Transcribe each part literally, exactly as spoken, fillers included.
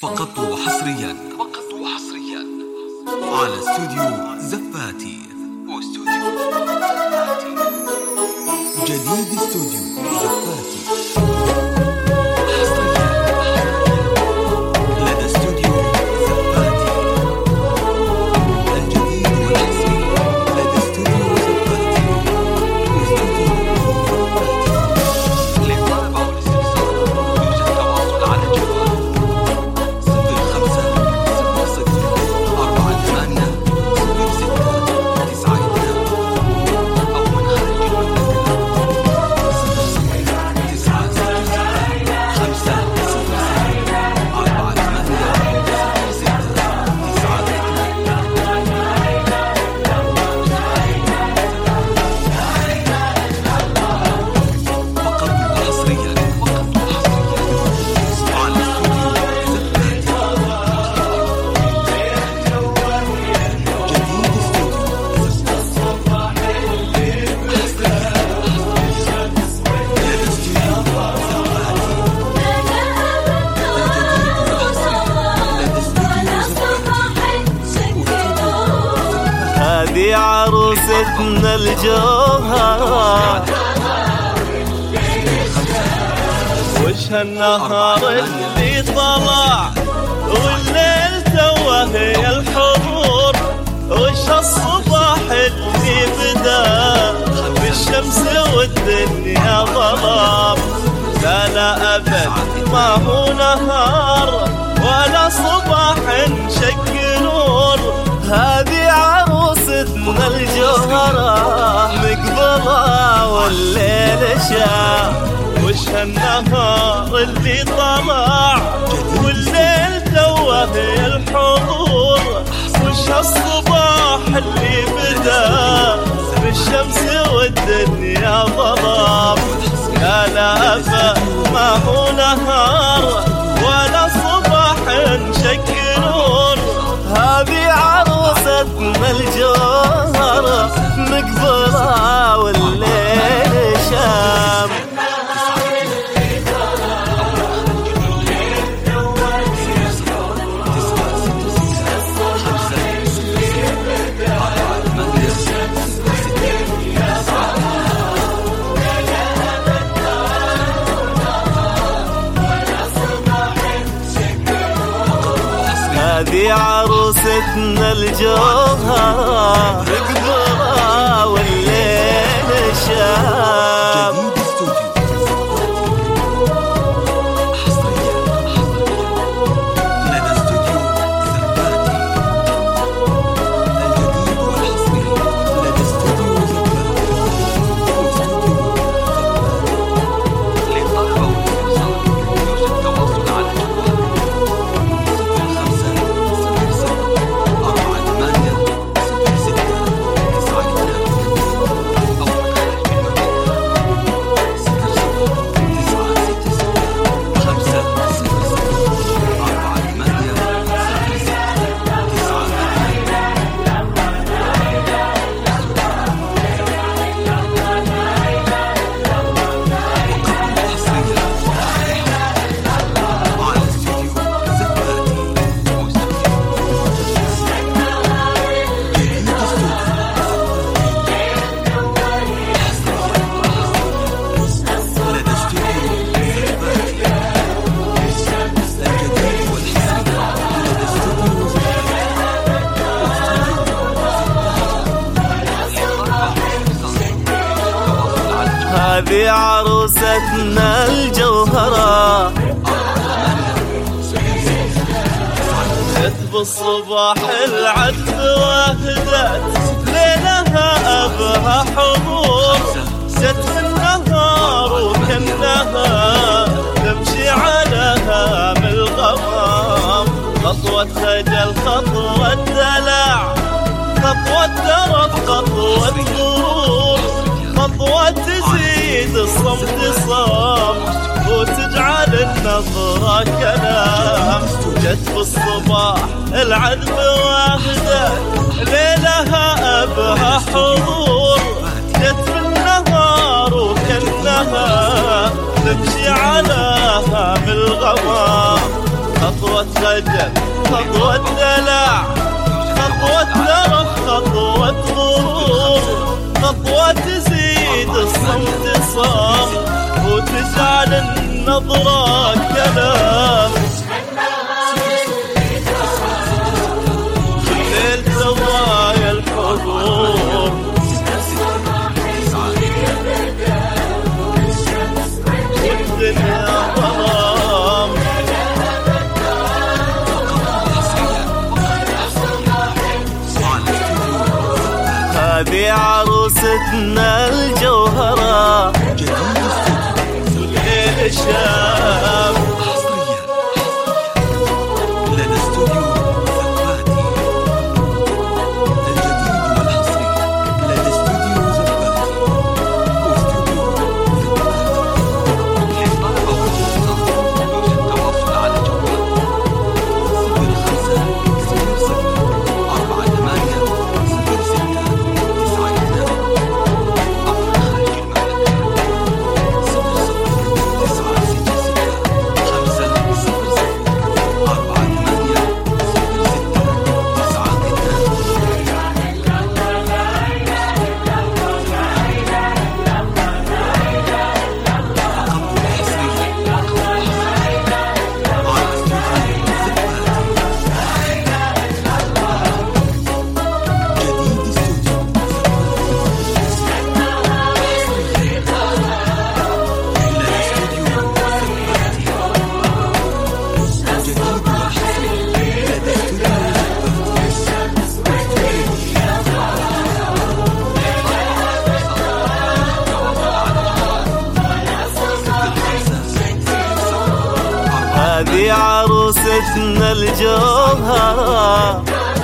فقط وحصريا فقط وحصريا على استوديو زفاتي واستوديو زفاتي جديد استوديو زفاتي هذه عروستنا الجوهرة، وش هالنهار اللي طلع والليل توه هي الحضور، وش هالصباح اللي بدا بالشمس والدنيا ظلام. لا لا أبد ما هو نهار ولا صباح شق نور، هذه عروستنا الجوهرة مقبلة والليل شاع. وش هالنهار اللي طلع والليل توه هي الحضور، وش هالصباح اللي بدا بالشمس والدنيا ظلام. لا لا أبد ما هو نهار ولا صباح شق نور، هذه عروستنا الجوهرة مقبلة والليل شام. هذه عروستنا الجوهرة مقبلة والليل شام. هذه عروستنا الجوهرة جت بالصباح العذب واهدت ليلها أبها حضور، جت بالنهار وكنها تمشي على هام الغمام. خطوتها جل خطوة دلع، خطوة ترف خطوة غرور، خطوة تزيد الصمت صمت وتجعل النظرة كلام. جت بالصباح العذب واهدت ليلها أبها حضور، جت بالنهار وكنها تمشي على هام الغمام. خطوة خجل، خطوة دلع، خطوة ترف، خطوة غرور، خطوة تزيد الصمت صام وتجعل النظرة كلام. الليل سوايا الحضور والدنيا ظلام. هذه عروستنا الجوهرة الليل الشام. لدى استوديو زفاتي الجديد والحصري. لدى استوديو زفاتي واستوديو زفاتي للطلبة والاستفسار يوجد تواصل على جوال صفر خمسة صفر صفر أربعة ثمانية صفر ستة تسعة اثنان أو من خارج المملكة صفر صفر تسعة ستة ستة خمسة صفر صفر أربعة ثمانية صفر ستة تسعة اثنان. تقبل حصريا على استوديو زفاتي. جديد استوديو لدى استوديو زفاتي الجديد والحصري. لدى هذه عروستنا الجوهرة،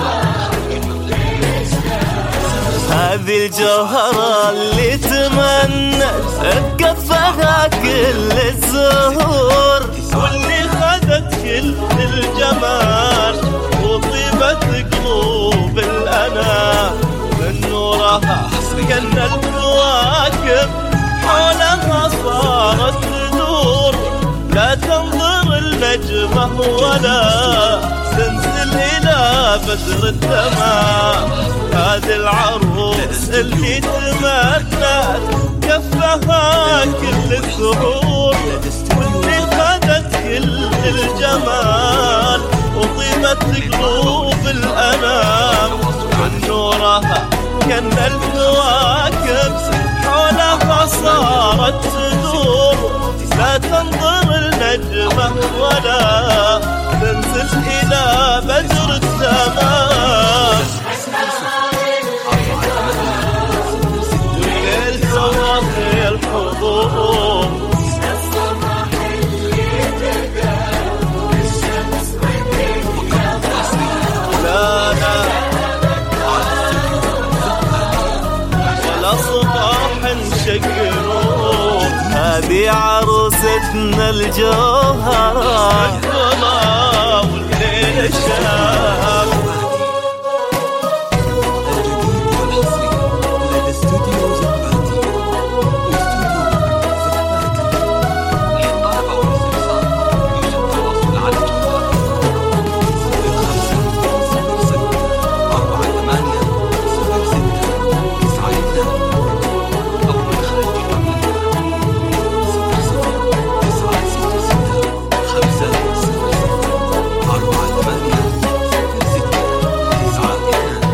هذه الجوهرة اللي تمنت بكفها كل الزهور، واللي خذت كل الجمال وطيبة قلوب الأنا. من نورها كأن الكواكب حولها صارت تدور، لا تنظر النجمة ولا تنزل إلى بدر التمام. هذه العروس اللي تمنت كفها كل الزهور، واللي خدت كل الجمال وطيبة قلوب الأنام. من نورها كأن الكواكب حولها صارت تدور، لا تنظر النجمة ولا تنزل إلى بدر التمام. والليل سواقي الحضور لا لا ولا صباح نشكرون. هذه عروستنا الجوهرة والليل الشام. الجديد والحصري. لدى استوديو زفاتي واستوديو زفاتي للطلبة والاستفسار يوجد تواصل على جوال صفر خمسة صفر صفر أربعة ثمانية صفر ستة تسعة اثنان أو من خارج المملكة صفر صفر تسعة ستة ستة خمسة صفر صفر أربعة ثمانية صفر ستة تسعة اثنان.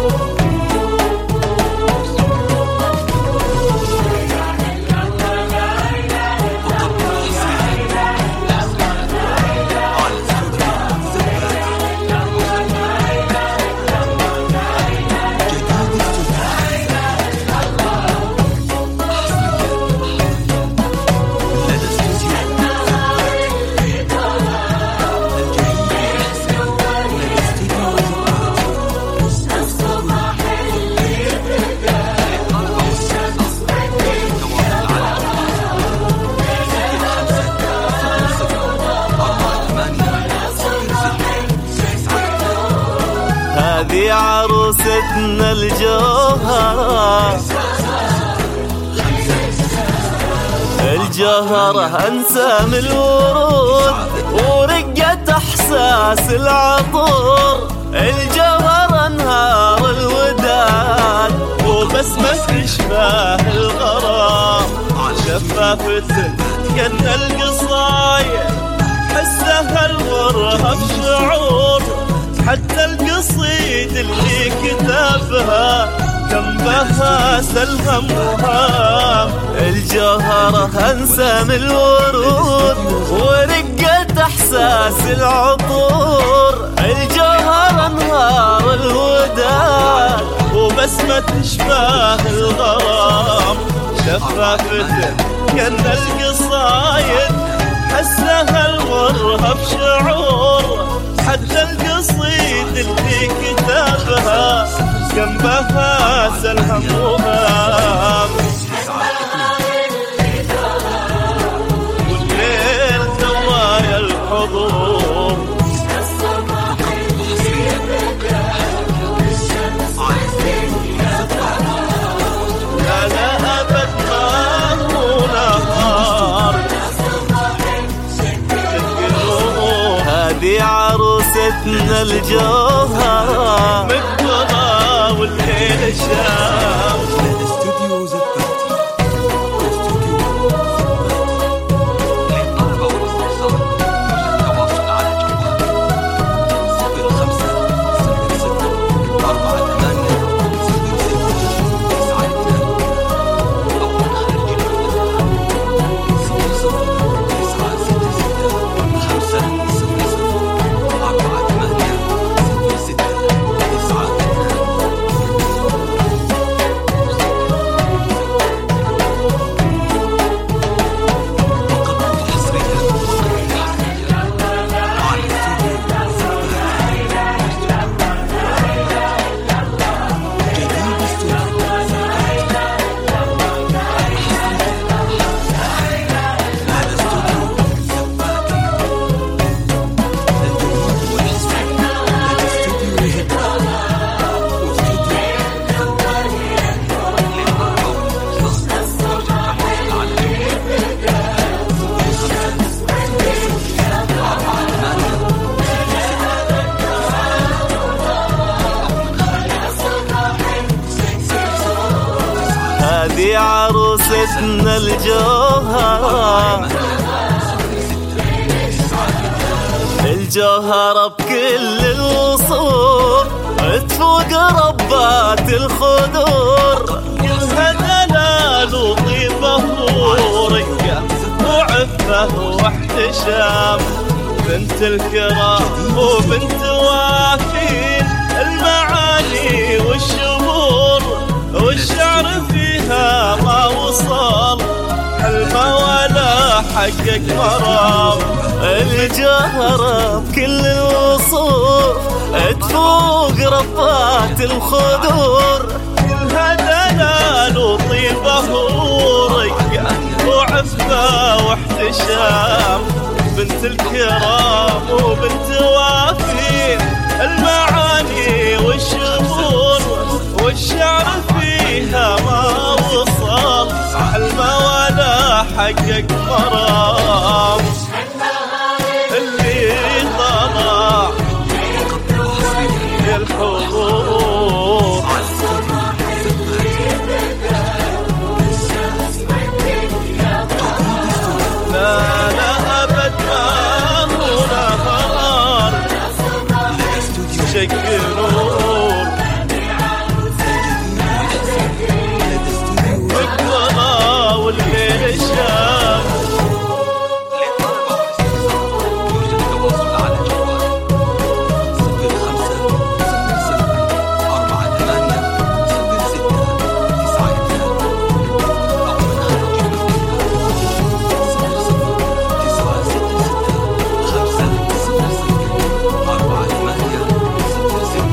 هذه عروستنا الجوهرة الجديد الجوهرة أنسام الورود ورقة إحساس العطور، الجوهرة أنهار الوداد وبسمة تشبه الغرام، شفافة كأن القصايد حسها الغرها بشعور، حتى القصيد اللي كتبها كم بها سلهم وهام، الجوهرة أنسام الورود ورقة إحساس العطور، الجوهرة أنهار الوداد وبسمة تشبه الغرام، شفافة كأن القصايد حسها الغرها بشعور، حتى القصيد اللي كتبها كم بها سلهم وهام، والليل زوايا الحضور لا لا أبد ما هو نهار، هذه عروستنا الجوهرة بالقضاء والليل الشام. الاستوديو زباتي، الاستوديو للطلبة والاستفسار يرجى التواصل على جوال صفر خمسة صفر ستة أربعة ثمانية صفر ستة تسعة اثنان أو من خارج المملكة صفر صفر تسعة ستة ستة خمسة صفر صفر أربعة ثمانية صفر ستة تسعة اثنان. فقط حصريا على استوديو زباتي، جديد استوديو زباتي على استوديو زباتي، الجديد والحصري على استوديو هبة واستوديو زباتي للطلبة والاستفسار يرجى التواصل على هذه عروستنا الجوهرة، الجوهرة بكل الوصور تفوق ربات الخدور، كلها دلال وطيبة ورقة وعفة واحتشام، بنت الكرام وبنت وافين المعاني والشمور، والشعر فيها ما وصل حلمه ولا حقق مرام، الجوهرة بكل الوصوف تفوق ربات الخدور، كلها دلال وطيبة ورقة وعفة واحتشام، بنت الكرام وبنت وافين المعاني والشمور، والشعر فيها ما وصل حلمه ولا حقق مرام، اللي طلع الحضور لا لا أبد ما هو نهار، شكرون بالقضاء والليل الشام. للطلبة والاستفسار يرجى التواصل على جوال صفر خمسة صفر صفر أربعة ثمانية صفر ستة تسعة اثنان أو من خارج المملكة صفر صفر تسعة ستة ستة خمسة صفر صفر أربعة ثمانية صفر ستة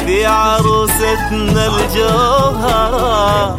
هذه عروستنا الجوهرة،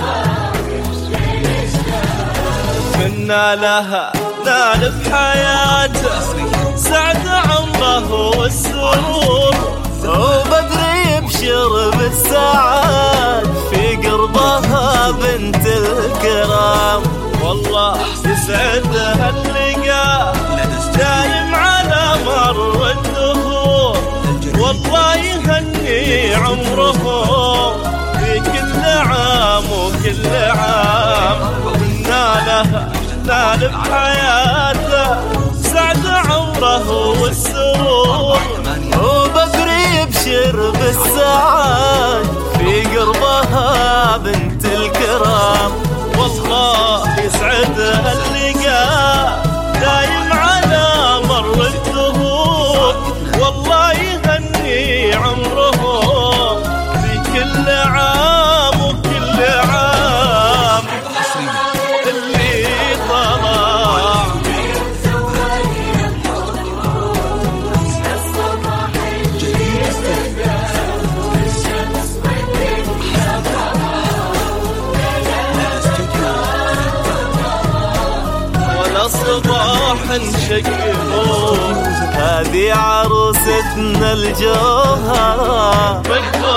منا لها نال بحياته سعد عمره والسرور، وبدر يبشر بالسعاد في قربها بنت الكرام. والله يسعدها اللقاء دايم على مر الدهور، والله يهني عمرهم في كل عام وكل عام. نالها نال بحياته سعد عمره والسرور، وبدر يبشر بالسعاد في قربها بنت الكرام. والله يسعدها اللقاء دايم على مر الدهور، والله يهني عمرهم في كل عام وكل عام. اللي طلع ولا صباح نشقه، هذه عروستنا الجوهرة.